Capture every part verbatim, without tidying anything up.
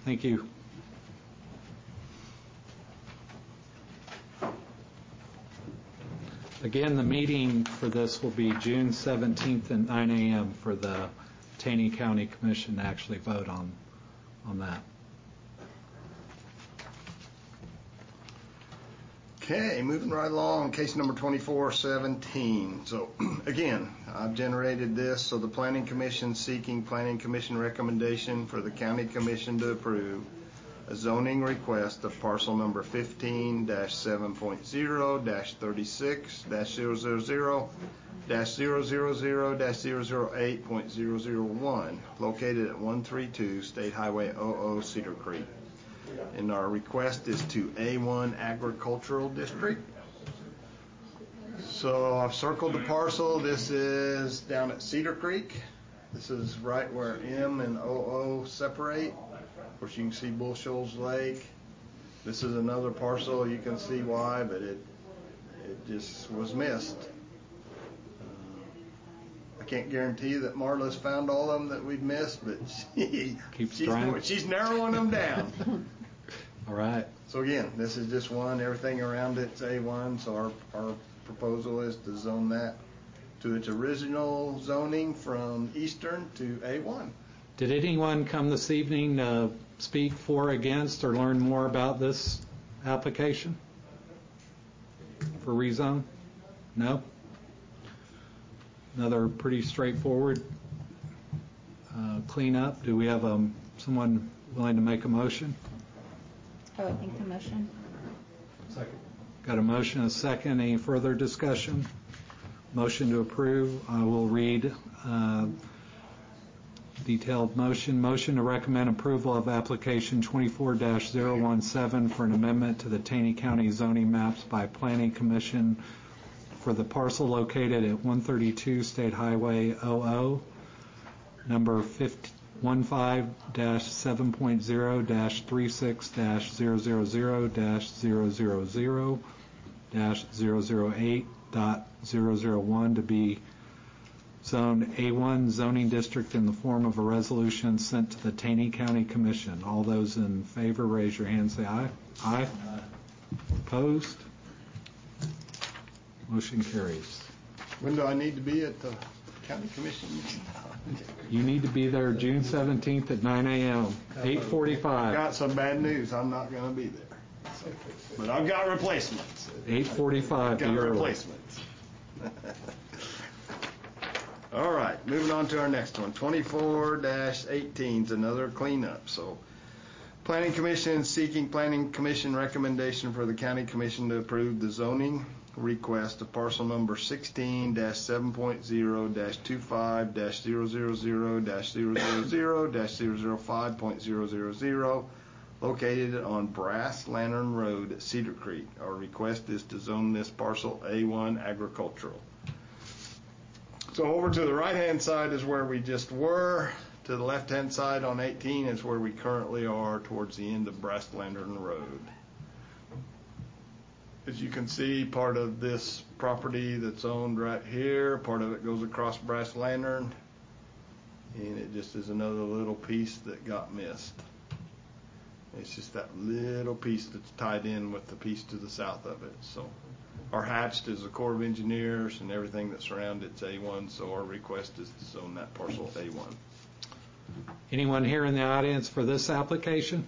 Thank you. Again, the meeting for this will be June seventeenth at nine A M for the Taney County Commission to actually vote on, on that. Okay, moving right along, case number twenty-four seventeen. So again, I've generated this, so the Planning Commission seeking Planning Commission recommendation for the County Commission to approve a zoning request of parcel number fifteen dash seven point zero dash thirty-six dash zero zero zero dash zero zero zero dash zero zero eight point zero zero one, located at one thirty-two State Highway zero zero Cedar Creek. And our request is to A one Agricultural District. So I've circled the parcel. This is down at Cedar Creek. This is right where M and O O separate. Of course, you can see Bull Shoals Lake. This is another parcel. You can see why, but it it just was missed. Uh, I can't guarantee that Marla's found all of them that we've missed, but she, Keeps she's, trying. she's narrowing them down. All right. So again, this is just one. Everything around it's A one, so our, our proposal is to zone that to its original zoning from Eastern to A one. Did anyone come this evening to speak for, against, or learn more about this application for rezone? No? Another pretty straightforward uh, cleanup. Do we have um, someone willing to make a motion? I would make the motion. Second. Got a motion, a second. Any further discussion? Motion to approve. I will read uh, detailed motion. Motion to recommend approval of application twenty-four dash zero seventeen for an amendment to the Taney County zoning maps by Planning Commission for the parcel located at one thirty-two State Highway zero zero, number fifteen dash seven point zero dash thirty-six dash zero zero zero dash zero zero zero dash zero zero eight dot zero zero one to be zoned A one zoning district in the form of a resolution sent to the Taney County Commission. All those in favor, raise your hand, say aye. Aye. Aye. Opposed? Motion carries. When do I need to be at the County Commission? You need to be there June seventeenth at nine A M eight forty-five. Got some bad news. I'm not going to be there. So, but I've got replacements. eight forty-five. Got replacements. All right, moving on to our next one. twenty-four dash eighteen is another cleanup. So, Planning Commission seeking Planning Commission recommendation for the County Commission to approve the zoning request of parcel number sixteen dash seven point zero dash twenty-five dash zero zero zero dash zero zero zero dash zero zero five point zero zero zero, located on Brass Lantern Road at Cedar Creek. Our request is to zone this parcel A one agricultural. So over to the right-hand side is where we just were. To the left-hand side on eighteen is where we currently are towards the end of Brass Lantern Road. As you can see, part of this property that's owned right here, part of it goes across Brass Lantern, and it just is another little piece that got missed. It's just that little piece that's tied in with the piece to the south of it. So our hatched is the Corps of Engineers, and everything that surrounds it's A one, so our request is to zone that parcel A one. Anyone here in the audience for this application?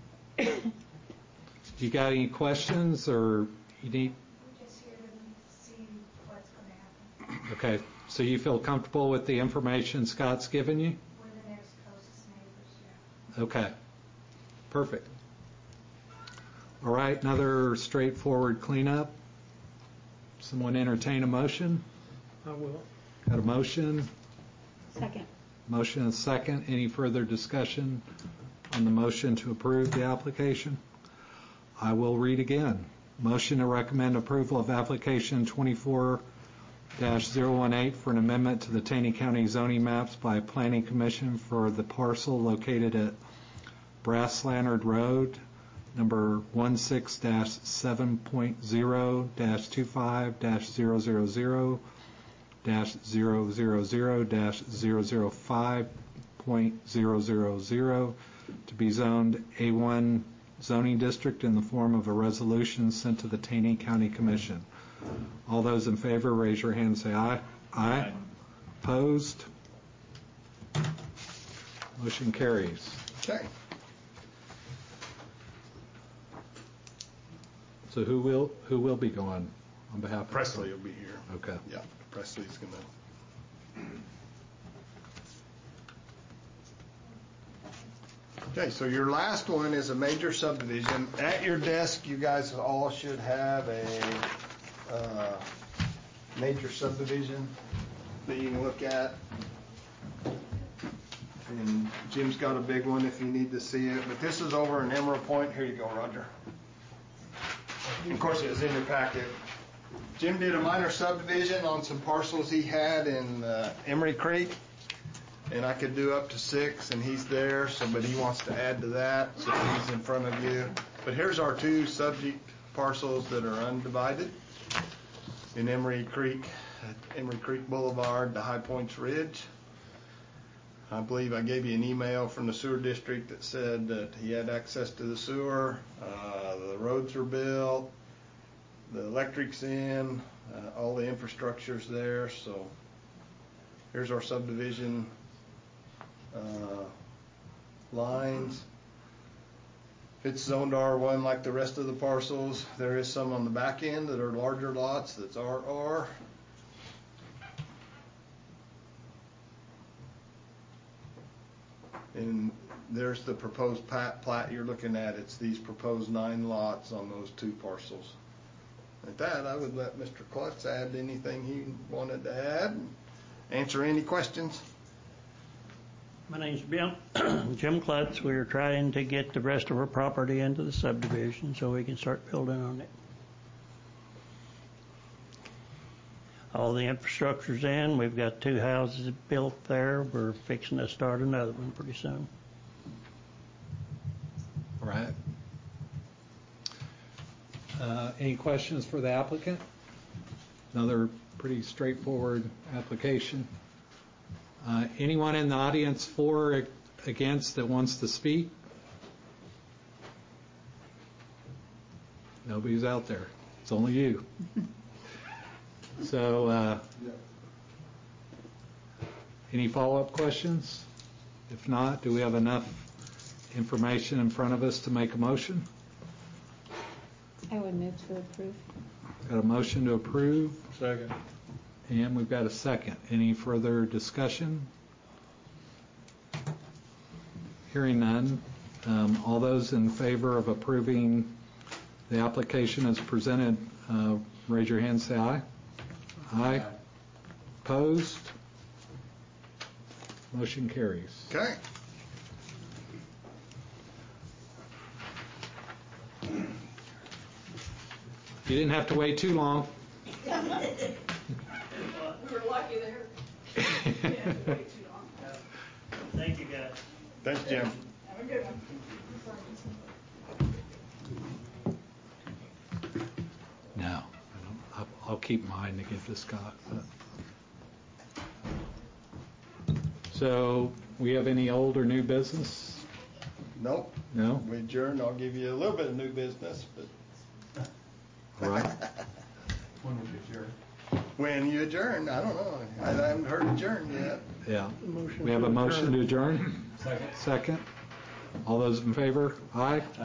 You got any questions, or you need? We're just here to see what's going to happen. Okay, so you feel comfortable with the information Scott's given you? We're the next closest neighbors, yeah. Okay, perfect. All right, another straightforward cleanup. Someone entertain a motion? I will. Got a motion? Second. Motion and second. Any further discussion on the motion to approve the application? I will read again. Motion to recommend approval of application twenty-four dash zero eighteen for an amendment to the Taney County zoning maps by Planning Commission for the parcel located at Brass Lantern Road, number sixteen dash seven point zero dash twenty-five dash zero zero zero dash zero zero zero dash zero zero five point zero zero zero to be zoned A one zoning district in the form of a resolution sent to the Taney County Commission. All those in favor, raise your hand and say aye. Aye. Opposed? Motion carries. Okay. So who will, who will be going on behalf of? Presley will be here. Okay. Yeah, Presley's gonna. Okay, so your last one is a major subdivision. At your desk, you guys all should have a, uh, major subdivision that you can look at. And Jim's got a big one if you need to see it, but this is over in Emerald Point. Here you go, Roger. Of course, it was in your packet. Jim did a minor subdivision on some parcels he had in uh, Emery Creek, and I could do up to six, and he's there, so, but he wants to add to that, so he's in front of you. But here's our two subject parcels that are undivided in Emery Creek, Emery Creek Boulevard to High Points Ridge. I believe I gave you an email from the sewer district that said that he had access to the sewer, uh, the roads are built, the electric's in, uh, all the infrastructure's there, so here's our subdivision uh, lines. It's zoned R one like the rest of the parcels. There is some on the back end that are larger lots that's R R. And there's the proposed plat, plat you're looking at. It's these proposed nine lots on those two parcels. At that, I would let Mister Klutz add anything he wanted to add, answer any questions. My name's Jim, Jim Klutz. We're trying to get the rest of our property into the subdivision so we can start building on it. All the infrastructure's in. We've got two houses built there. We're fixing to start another one pretty soon. All right. Uh, Any questions for the applicant? Another pretty straightforward application. Uh, Anyone in the audience for or against that wants to speak? Nobody's out there. It's only you. So, uh, any follow-up questions? If not, do we have enough information in front of us to make a motion? I would move to approve. Got a motion to approve, Second. and we've got a second. Any further discussion? Hearing none. Um, all those in favor of approving the application as presented, uh, raise your hand, say aye. Aye. Opposed? Motion carries. Okay. You didn't have to wait too long. We were lucky there. We didn't have to wait too long. Thank you, guys. Thanks, Jim. Have a good one. No, I don't. I'll, I'll keep mine to give to Scott. But. So, we have any old or new business? Nope. No? We adjourn. I'll give you a little bit of new business, but All right. when would you adjourn? When you adjourn, I don't know. I haven't heard adjourn yet. Yeah. Motion We have to a motion adjourn. to adjourn? Second. Second. All those in favor? Aye.